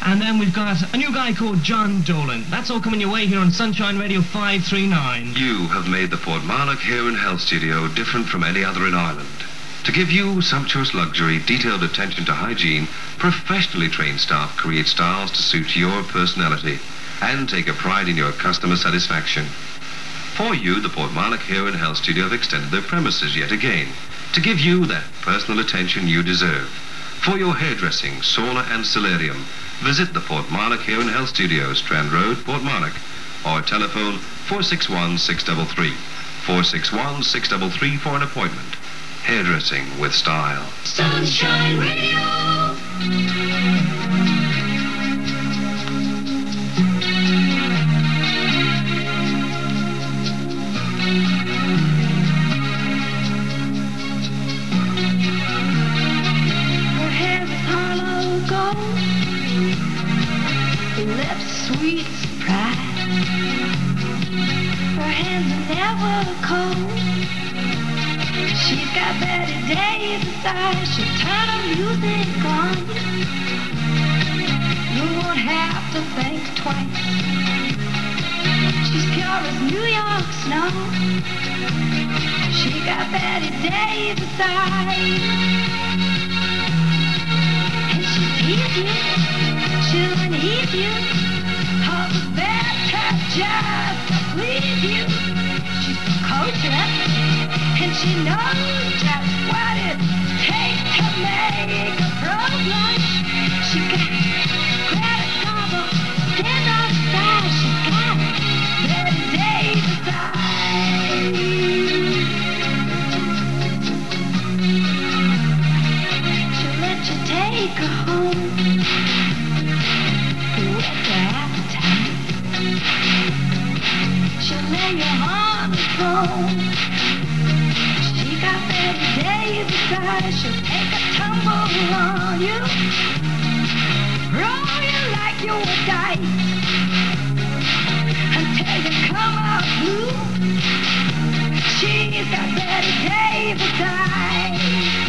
And then we've got a new guy called John Dolan. That's all coming your way here on Sunshine Radio 539. You have made the Portmarnock Hair and Health Studio different from any other in Ireland. To give you sumptuous luxury, detailed attention to hygiene, professionally trained staff create styles to suit your personality and take a pride in your customer satisfaction. For you, the Portmarnock Hair and Health Studio have extended their premises yet again to give you that personal attention you deserve. For your hairdressing, sauna and solarium, visit the Portmarnock Hair and Health Studio, Strand Road, Portmarnock, or telephone 461-633. 461-633 for an appointment. Hairdressing with style. Sunshine Radio. Her hair is hollow gold, her lips sweet surprise. Her hands are never cold. She's got Betty Davis eyes. She'll turn her music on. You won't have to think twice. She's pure as New York snow. She got Betty Davis eyes. And she'll tease you, she'll unease you. All the better just to please you. She's precocious, and she knows just what it takes to make a pro blush. She got credit cards, stand off style. She got Betty Davis eyes. She'll let you take her home with her appetite. She'll lay you on the throne. She got Betty Davis eyes. She'll take a tumble on you, roll you like you were dice until you come out blue. She's got Betty Davis eyes.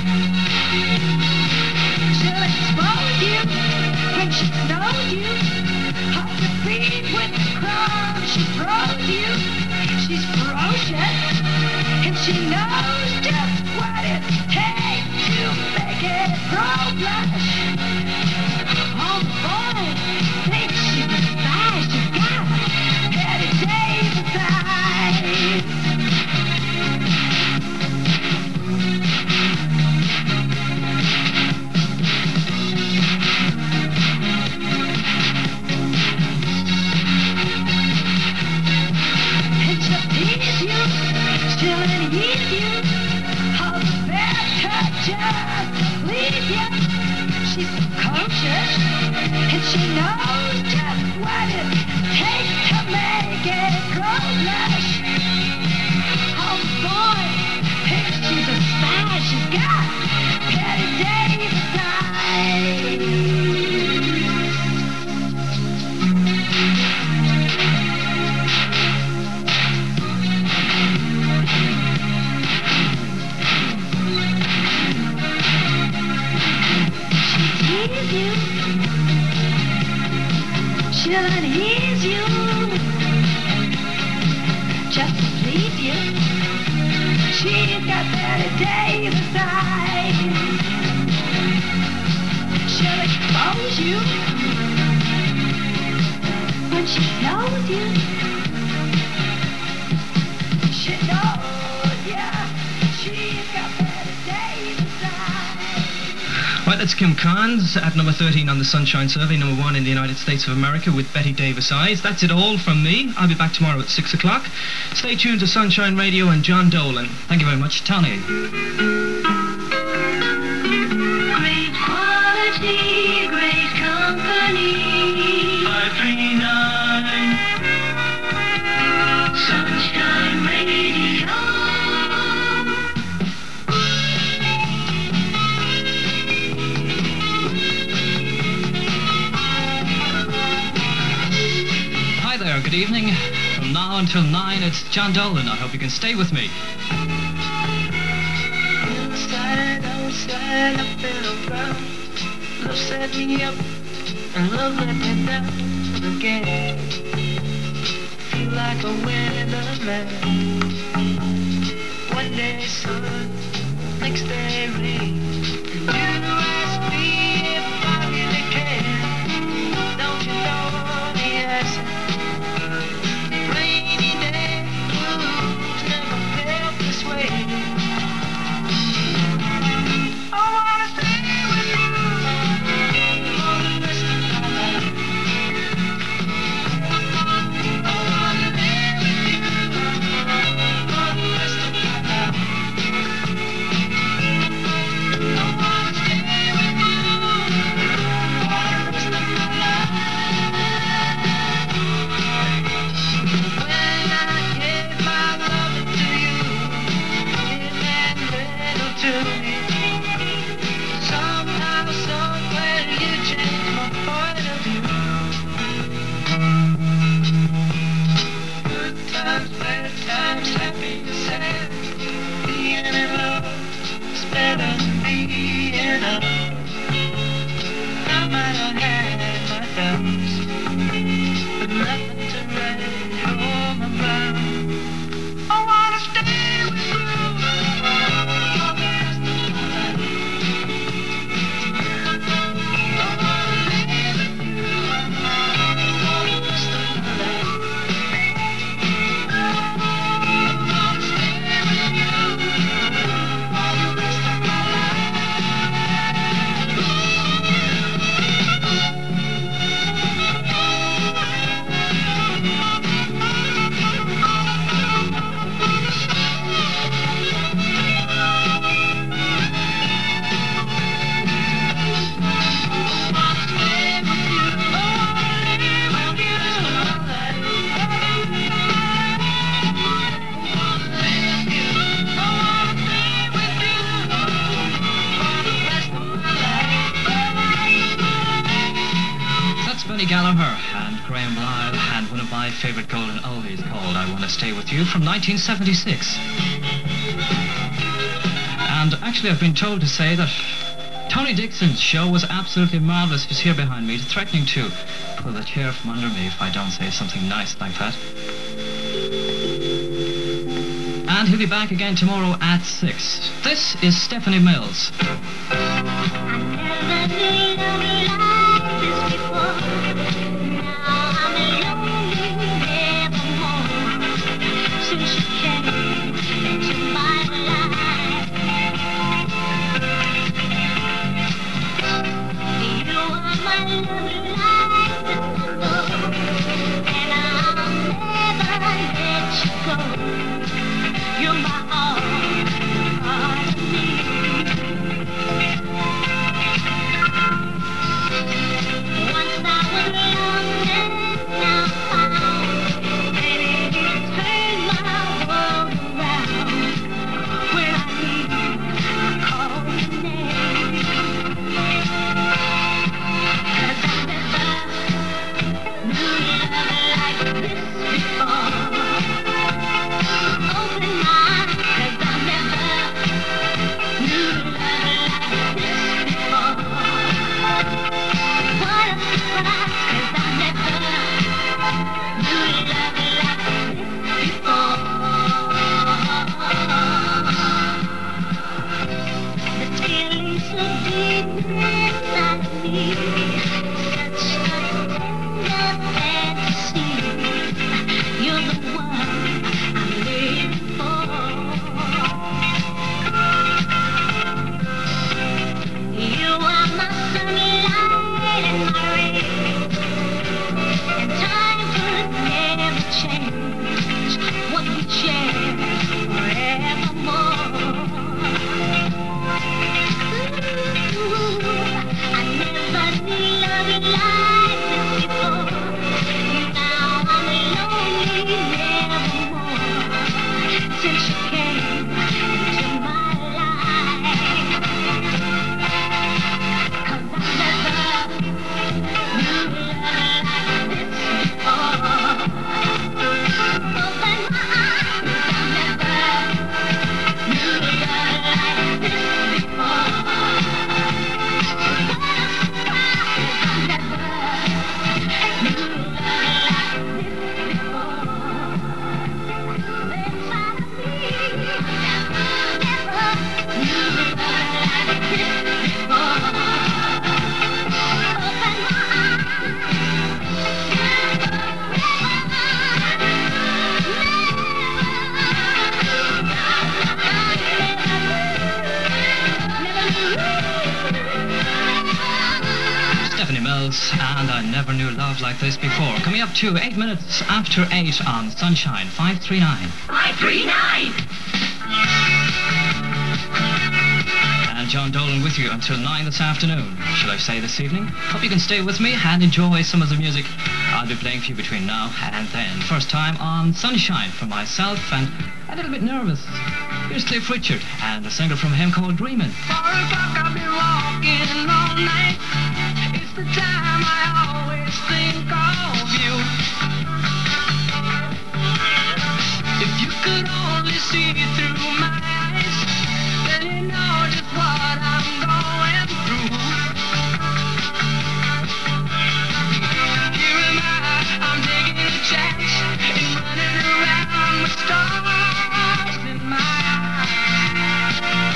She'll expose you when she knows you, off your feet with the crumbs she throws you. She's ferocious, and she knows just what it takes to make it pro blush. Oh boy, thinks she's a spy. She's got Betty Davis eyes. And she'll tease you, she'll unease you. All the better just to please you. She's precocious, and she knows just what it takes to make it pro blush. Oh boy, thinks she's a spy. She's got Betty Davis eyes. You. She'll unease you just to please you. She's got Betty Davis eyes. She'll expose you when she knows you. She knows ya. She's got Betty Davis eyes. Right, that's Kim Carnes at number 13 on the Sunshine Survey, number 1 in the United States of America with Betty Davis eyes. That's it all from me. I'll be back tomorrow at 6 o'clock. Stay tuned to Sunshine Radio and John Dolan. Thank you very much, Tony. Great quality, great company. 539 Sunshine Radio. Hi there, good evening. From now until 9, it's John Dolan. I hope you can stay with me. Inside, outside, up and around. Love set me up and love let me down again. Feel like a winner man. One day sun, next day rain. And you ask me if I really care. Don't you know the answer? Rainy day blues never felt this way. I wanna stay with you for the rest of my life. I wanna live with you for the rest of my life. I wanna stay with you for the rest of my life. When I gave my love to you, it meant little to me. Somehow, somewhere, you changed my point of view. Good times, bad times, happy and sad. Being in love is better than being up. I might have had my doubts, but nothing to write home about. I wanna stay with you for the rest of my life. I wanna live with you for the rest of my life. I wanna stay with you for the rest of my life. That's Benny Gallagher and Graham Lyle and one of my favourite golden oldies called I Wanna Stay With You from 1976. And actually I've been told to say that Tony Dixon's show was absolutely marvellous. He's here behind me, threatening to pull the chair from under me if I don't say something nice like that. And he'll be back again tomorrow at 6. This is Stephanie Mills. I never knew love like this before. Now I'm lonely nevermore. Since you came into my life, you are my love like this before, and I'll never let you go. You're my all, part of me. Yes, and I never knew love like this before. Coming up to 8 minutes after 8 on Sunshine 539. 539! And John Dolan with you until 9 this afternoon. Shall I say this evening? Hope you can stay with me and enjoy some of the music I'll be playing for you between now and then. First time on Sunshine for myself and a little bit nervous. Here's Cliff Richard and a single from him called Dreamin'. 4 o'clock, I've been walking all night. It's the time I always think of you. If you could only see through my eyes, then you know just what I'm going through. Here am I'm taking a chance and running around with stars in my eyes.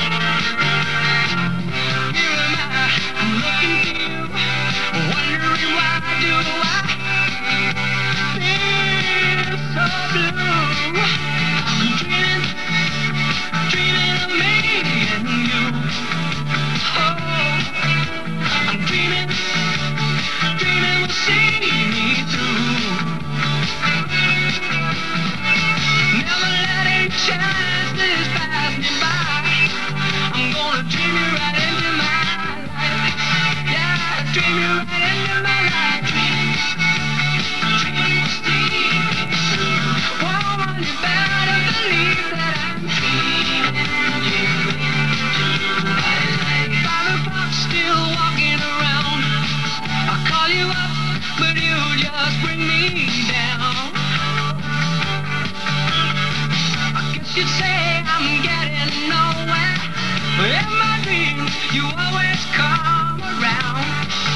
Here am I'm looking to you, wondering why do I feel so blue? I'm dreaming of me and you. Oh, I'm dreaming will see me through. Never letting chances pass me by. I'm gonna dream you right into my life. Yeah, dream you right into my life. Dream will see me through. Woman, you better believe that I'm dreaming you into my life. 5 o'clock, still walking around. I'll call you up, but you just bring me down. I guess you'd say I'm getting nowhere, but in my dreams you always come around.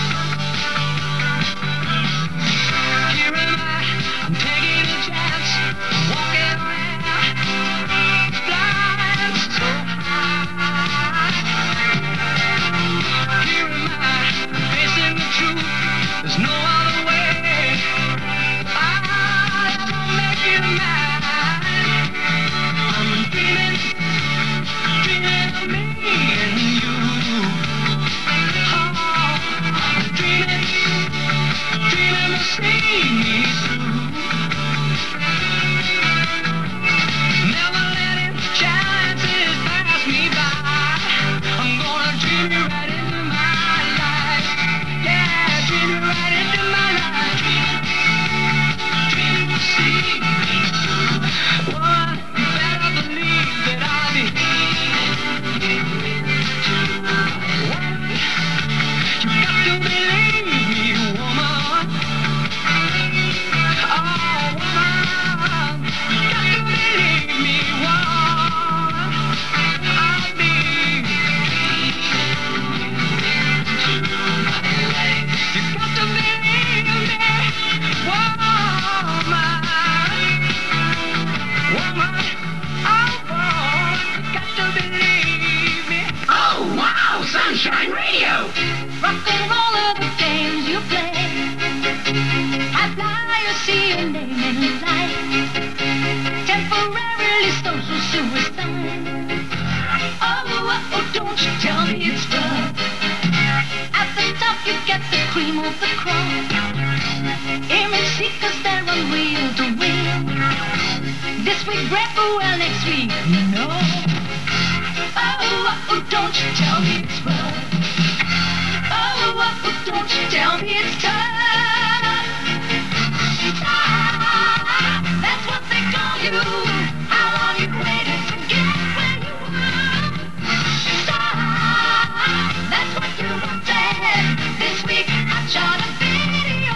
Here am I'm taking a chance, walking around, flying so high. Here am facing the truth. There's no other way. I'll make you mine. I'm dreaming of me and you. Oh, I'm dreaming to see me through. Never letting chances pass me by. I'm gonna dream you right into my life. Yeah, dream you right into my life. Dream will see me through. Woman, you better believe that I'll be woman, you got to believe me, woman. Oh, woman, you got to believe me, woman. I'll be you got to believe me, woman. Woman, oh, woman, you got to believe me. Oh, wow! Sunshine Radio! Rock and roll are the games you play. I fly or see your name in light. Temporarily social suicide. Oh, don't you tell me it's rough. At the top you get the cream of the crop. Image seekers, they're unreal to win. This week great, but well next week, no. Oh, don't you tell me it's rough. Oh, don't you tell me it's tough. That's what they call you. How long you waited to get where you are. That's what you wanted. This week I shot a video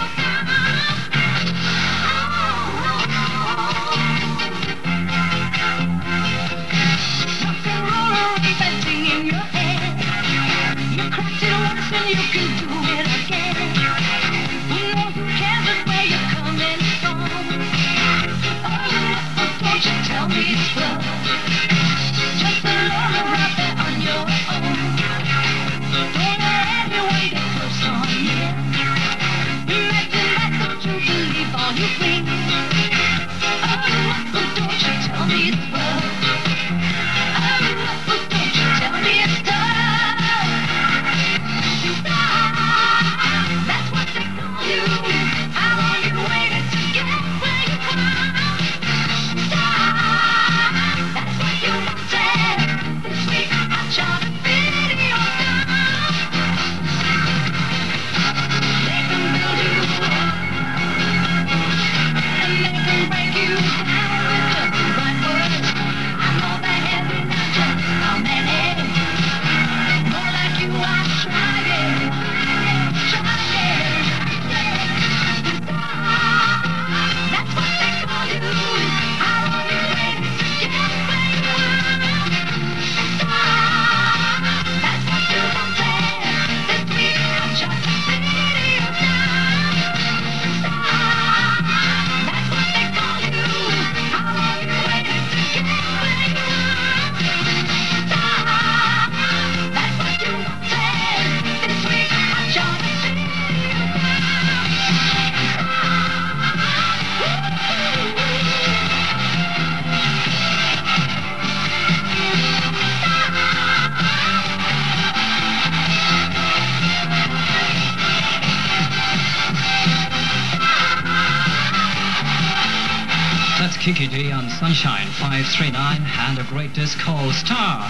rock and roller inventing in your head. You cracked it once and you can do it again. Kiki D on Sunshine 539 and a great disc called Star.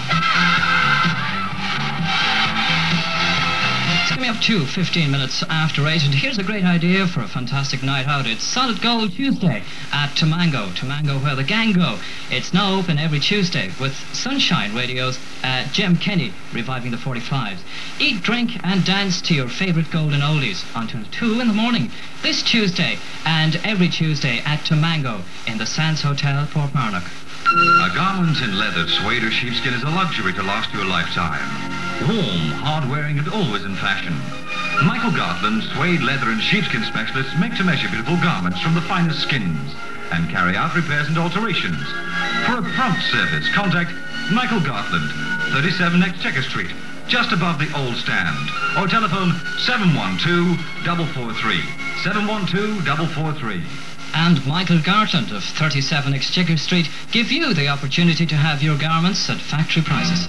It's coming up to 15 minutes after 8, and here's a great idea for a fantastic night out. It's Solid Gold Tuesday at Tamango. Tamango, where the gang go. It's now open every Tuesday with Sunshine Radio's Jem Kenny reviving the 45s. Eat, drink and dance to your favourite golden oldies until 2 in the morning. This Tuesday and every Tuesday at Tamango in the Sands Hotel, Portmarnock. A garment in leather, suede or sheepskin is a luxury to last you a lifetime. Warm, hard-wearing and always in fashion. Michael Gartland, suede, leather and sheepskin specialists make to-measure beautiful garments from the finest skins and carry out repairs and alterations. For a prompt service, contact Michael Gartland, 37 Exchequer Street, just above the old stand, or telephone 712-443, 712-443. And Michael Gartland of 37 Exchequer Street give you the opportunity to have your garments at factory prices.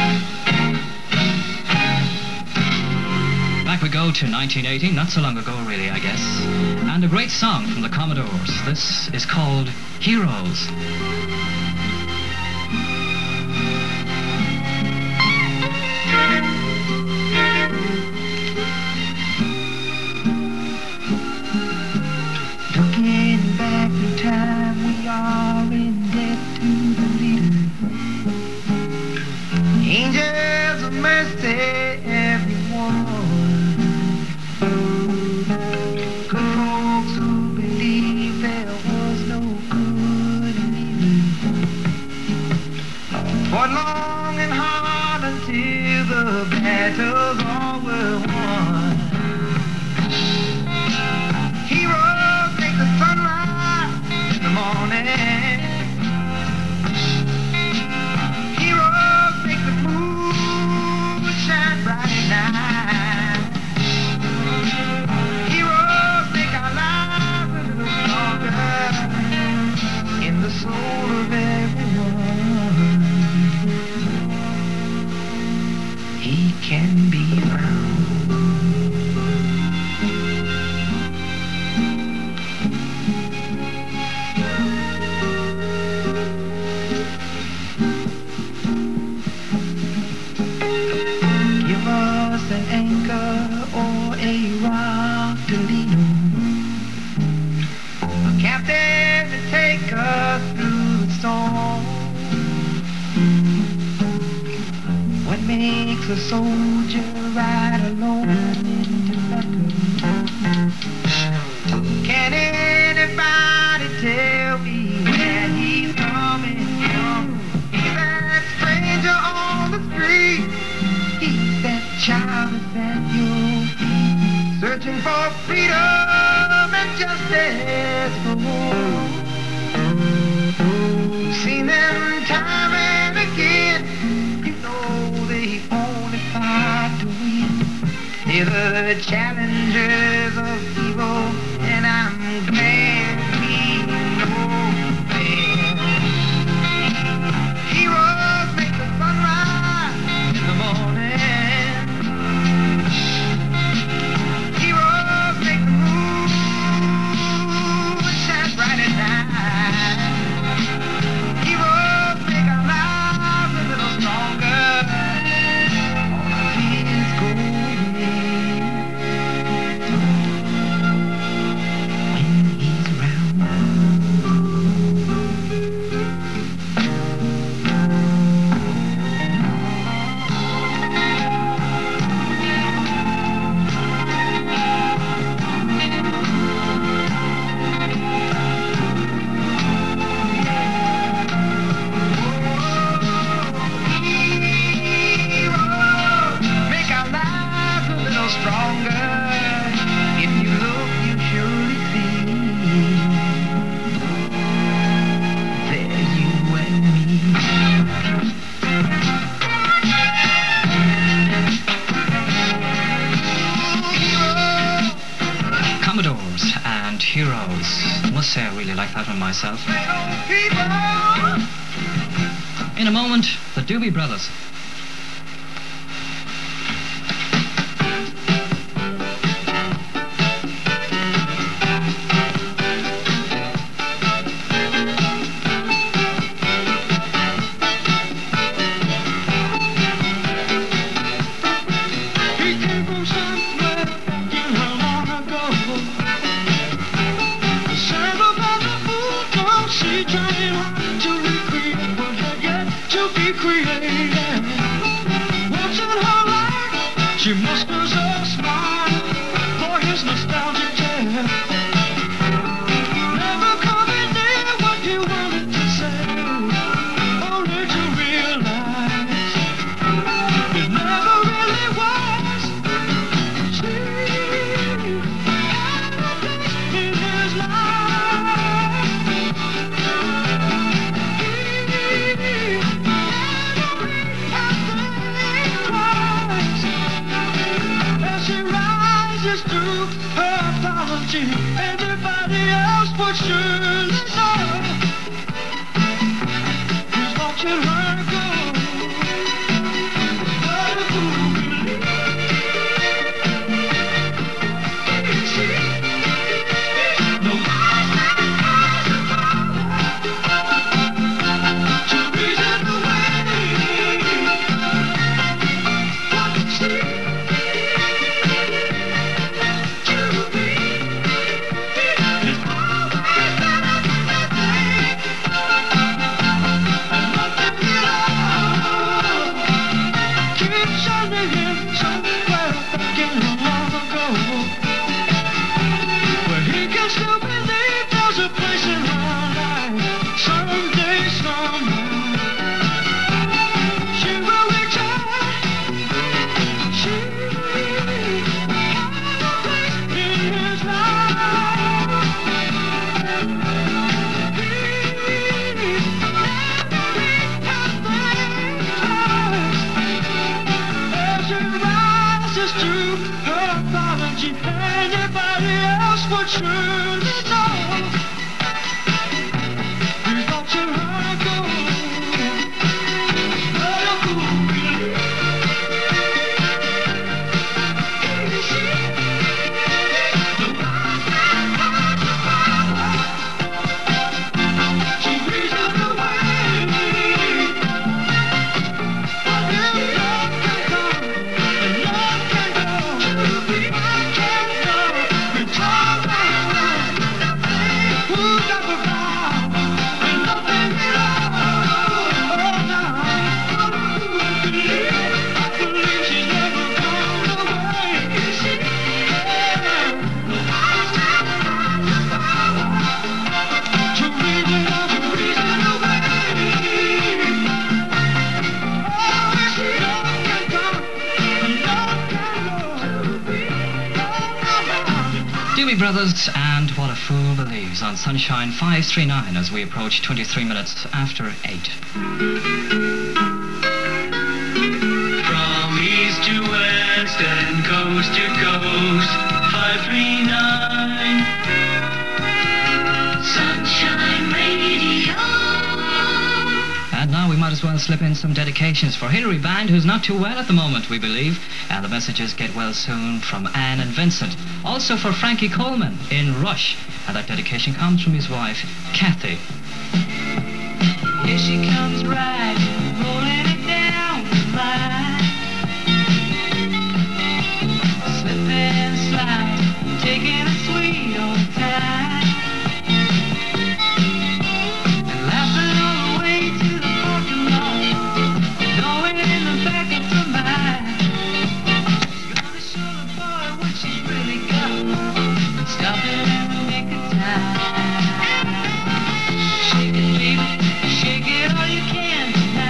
Back we go to 1980, not so long ago really, I guess. And a great song from the Commodores. This is called Heroes. Looking back in time, we are in debt to the leader. Angels of mercy, everyone. Good folks who believe there was no good in evil. Fought long and hard until the battles all were won. Heroes make the sunrise in the morning. Heroes make the moon shine bright at night. Heroes make our lives a little stronger in the soul of everyone. He can be found. Give us an anchor or a rock to lean on. A captain to take us through the storm. What makes a soldier ride alone into battle? Can anybody tell me where he's coming from? He's that stranger on the street. He's that child that's at your feet, searching for freedom and justice for all. You've seen them time and again. You know they only fight to win. They're the challengers of evil, and I'm glad we know them. Heroes make the sunrise in the morning. Heroes make the moon shine bright at night. Heroes make our lives a little stronger. All our fears go away when he's around. Heroes make our lives a little stronger. If you look, you surely see. There's you and me. Commodores and Heroes. I must say I really like that one myself. People. In a moment, the Doobie Brothers. bound to tell. Never coming near what you wanted to say, only to realize it never really was. She had a place in his life. As she rises to her apology, everybody else would surely know who's watching her go. But a fool believes she nobody has the power to reason away what she anybody else would surely know who's watching her go. But a fool believes she nobody has the power to reason away. But if love can come and love can go, Doobie Brothers and What a Fool Believes on Sunshine 539 as we approach 23 minutes after 8. From east to west and coast to coast, 539 Sunshine Radio. And now we might as well slip in some dedications for Hilary Band, who's not too well at the moment, we believe. And the messages get well soon from Anne and Vincent. Also for Frankie Coleman in Rush. And that dedication comes from his wife, Kathy. Here she comes riding, rolling it down the line. Slipping and sliding, taking it sweet all the time. And laughing all the way to the parking lot, knowing in the back of her mind she's gonna show the boy what she's really got. Stop it in the nick of time. Shake it, baby, shake it all you can tonight.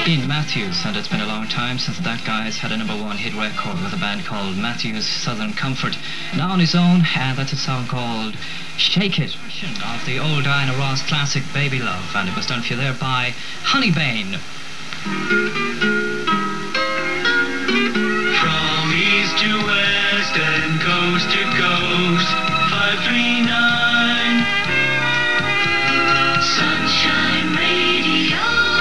Ian Matthews, and it's been a long time since that guy's had a #1 hit record with a band called Matthews Southern Comfort. Now on his own, and that's a song called Shake It, of the old Diana Ross classic Baby Love, and it was done for you there by Honeybane. From east to west and coast to coast, 539 Sunshine Radio.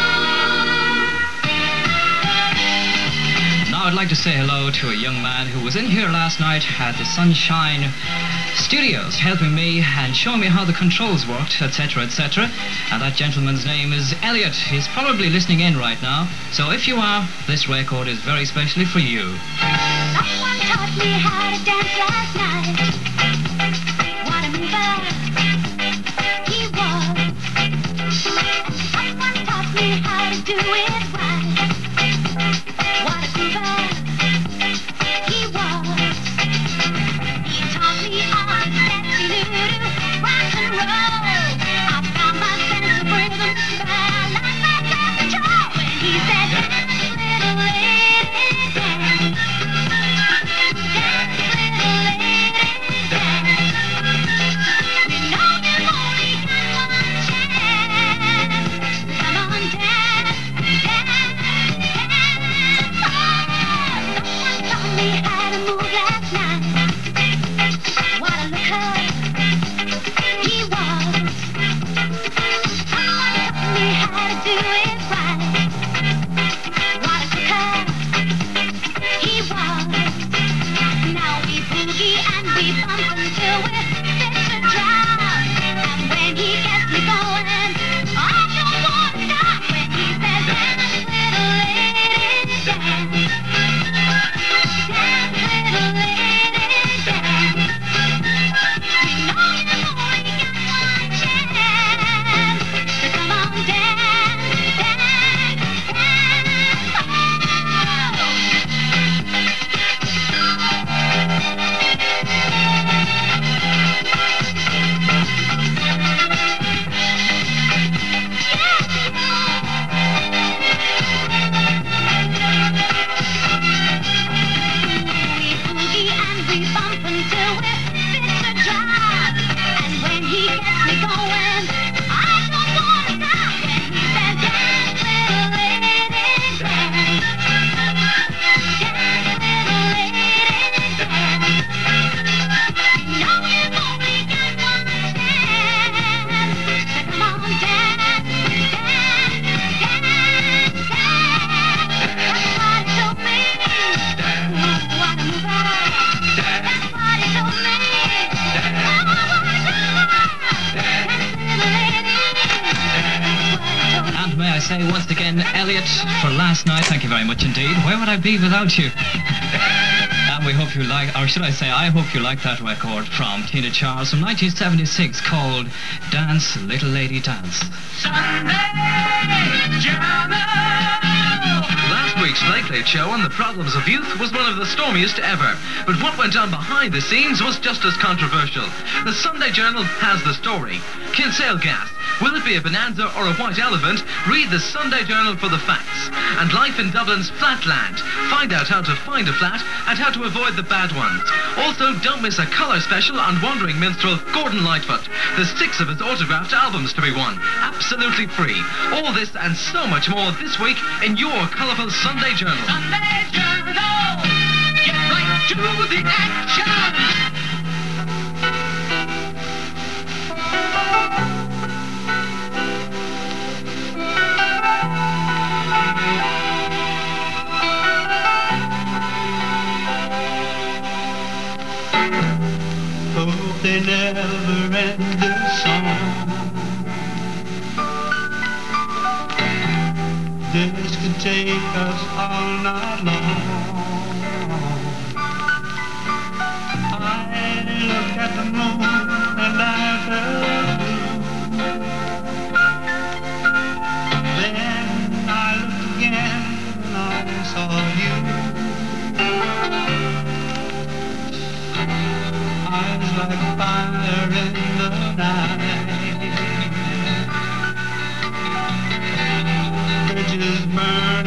Now I'd like to say hello to a young man who was in here last night at the Sunshine Studios, helping me and showing me how the controls worked, etc., etc. And that gentleman's name is Elliot. He's probably listening in right now. So if you are, this record is very specially for you. Someone taught me how to dance last night. What a mover he was. Someone taught me how to do it right. What a groover he was. He taught me all the steps he knew to rock and roll. I found my sense of rhythm, but I like my self-control. When he said, dance, little lady, dance. Dance, little lady, dance. You know you've only got one chance. Come on, dance, dance, dance. Oh, someone taught me how to move last night. What a looker he was. Someone taught me how to do it right. What a cooker he was. Now we boogie and we bump until we're fit to drop. And when he gets me going, I don't want to stop. When he says, dance, little lady, dance. Dance, little lady, dance. You know you've only got one chance. So come on, dance, dance, dance. Oh. We boogie and we bump until we're fit to drop. And when he gets me going, I don't want to stop. When he says, dance, little lady, dance. Dance, little lady, dance. You know you've only got one chance. So come on, dance, dance, dance, dance. That's what it told me. What a mover. That's what it told me. Oh, what a mover. Dance, little lady. That's what it told me. And may I say once again, Elliot, for last night, thank you very much indeed. Where would I be without you? And we hope you like, or should I say, I hope you like that record from Tina Charles from 1976 called Dance, Little Lady Dance. Last week's Late Late Show on the problems of youth was one of the stormiest ever. But what went on behind the scenes was just as controversial. The Sunday Journal has the story. Kinsale gas. Will it be a bonanza or a white elephant? Read the Sunday Journal for the facts. And life in Dublin's flatland. Find out how to find a flat and how to avoid the bad ones. Also, don't miss a colour special on wandering minstrel Gordon Lightfoot. There's 6 of his autographed albums to be won. Absolutely free. All this and so much more this week in your colourful Sunday Journal. Sunday Journal, get right to the action. Hope they never end this song. This could take us all night long. I look at the moon and I felt blue. Then I looked again and I saw you. Eyes like fire in the night. Bridges burn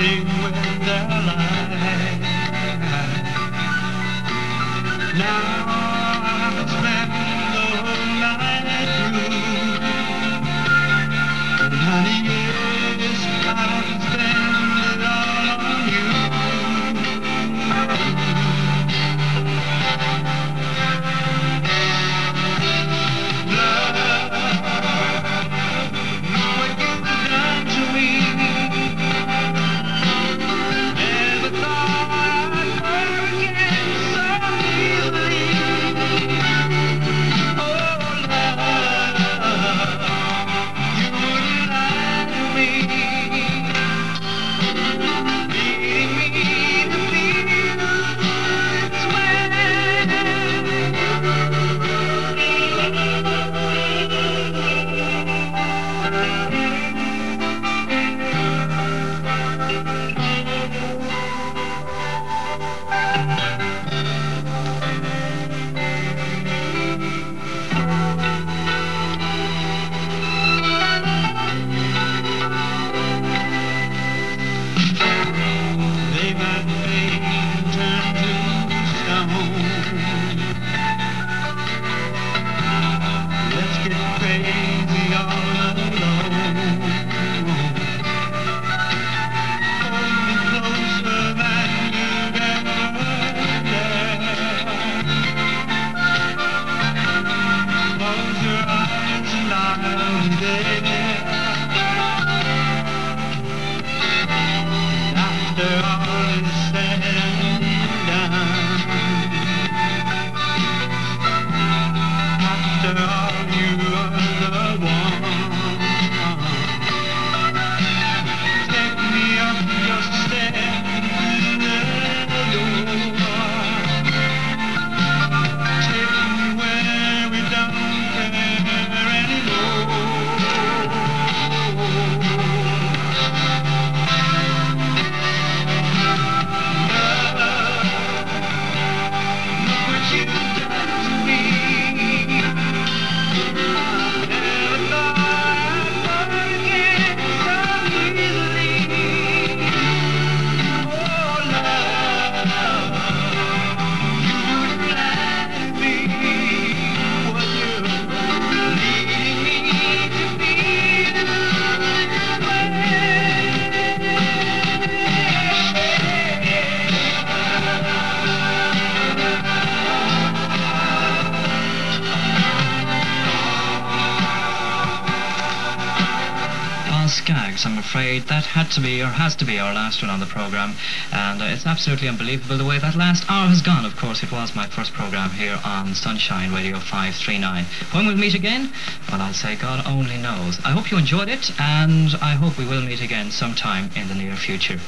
Skaggs, I'm afraid that had to be or has to be our last one on the programme, and it's absolutely unbelievable the way that last hour has gone. Of course, it was my first programme here on Sunshine Radio 539. When we'll meet again, well, I'll say God only knows. I hope you enjoyed it, and I hope we will meet again sometime in the near future.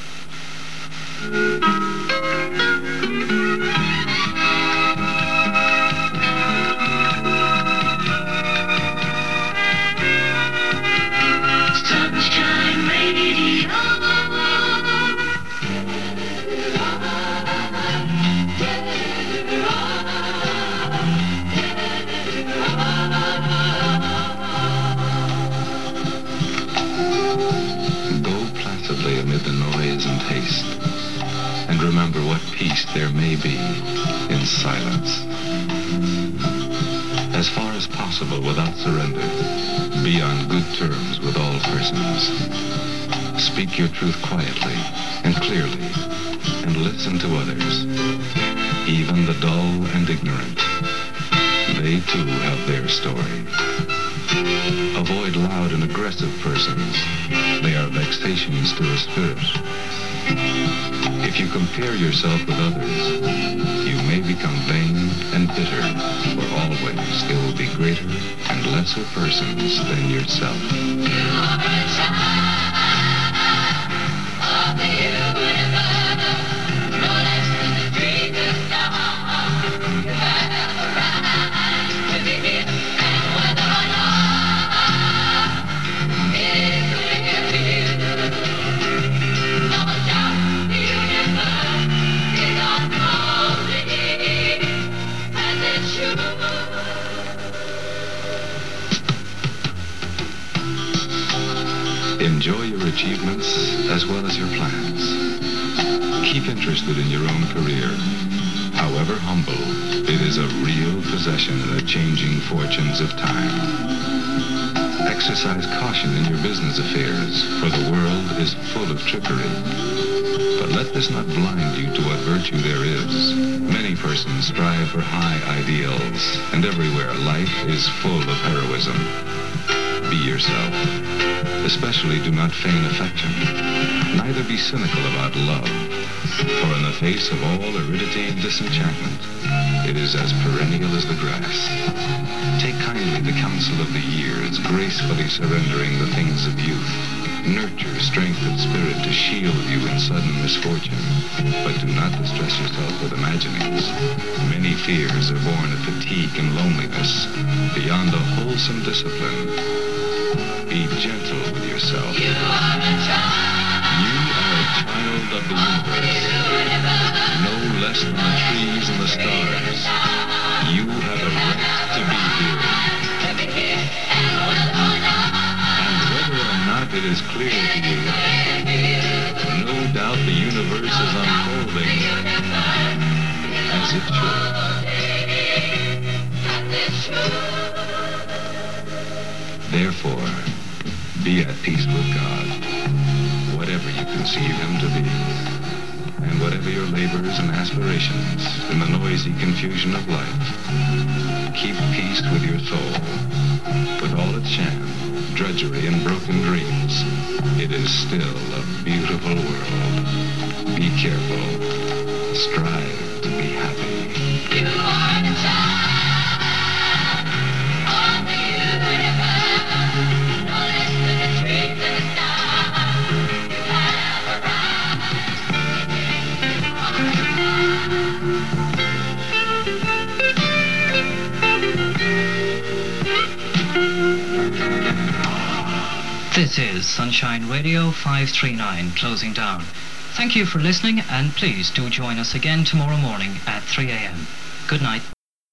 Remember what peace there may be in silence. As far as possible, without surrender, be on good terms with all persons. Speak your truth quietly and clearly, and listen to others, even the dull and ignorant. They too have their story. Avoid loud and aggressive persons. They are vexations to the spirit. If you compare yourself with others, you may become vain and bitter, for always there will be greater and lesser persons than yourself. You are a child of the universe, no less than the dreaming star. You have a right to be here, and whether or not it is clear to you, no doubt. Enjoy your achievements as well as your plans. Keep interested in your own career. However humble, it is a real possession in the changing fortunes of time. Exercise caution in your business affairs, for the world is full of trickery. But let this not blind you to what virtue there is. Many persons strive for high ideals, and everywhere life is full of heroism. Be yourself. Especially do not feign affection. Neither be cynical about love, for in the face of all aridity and disenchantment, it is as perennial as the grass. Take kindly the counsel of the years, gracefully surrendering the things of youth. Nurture strength of spirit to shield you in sudden misfortune, but do not distress yourself with imaginings. Many fears are born of fatigue and loneliness, beyond a wholesome discipline. Be gentle with yourself. You are a child. You are a less than the trees and the stars. You have a right to be here. And whether or not it is clear to you, no doubt the universe is unfolding as it should. Therefore, be at peace with God, whatever you conceive him to be, and whatever your labors and aspirations in the noisy confusion of life. Keep peace with your soul, with all its sham, drudgery, and broken dreams. It is still a beautiful world. Be careful. Strive to be happy. You are the child of the universe. No less than the trees and the stars. You have arrived. This is Sunshine Radio 539, closing down. Thank you for listening, and please do join us again tomorrow morning at 3 a.m. Good night.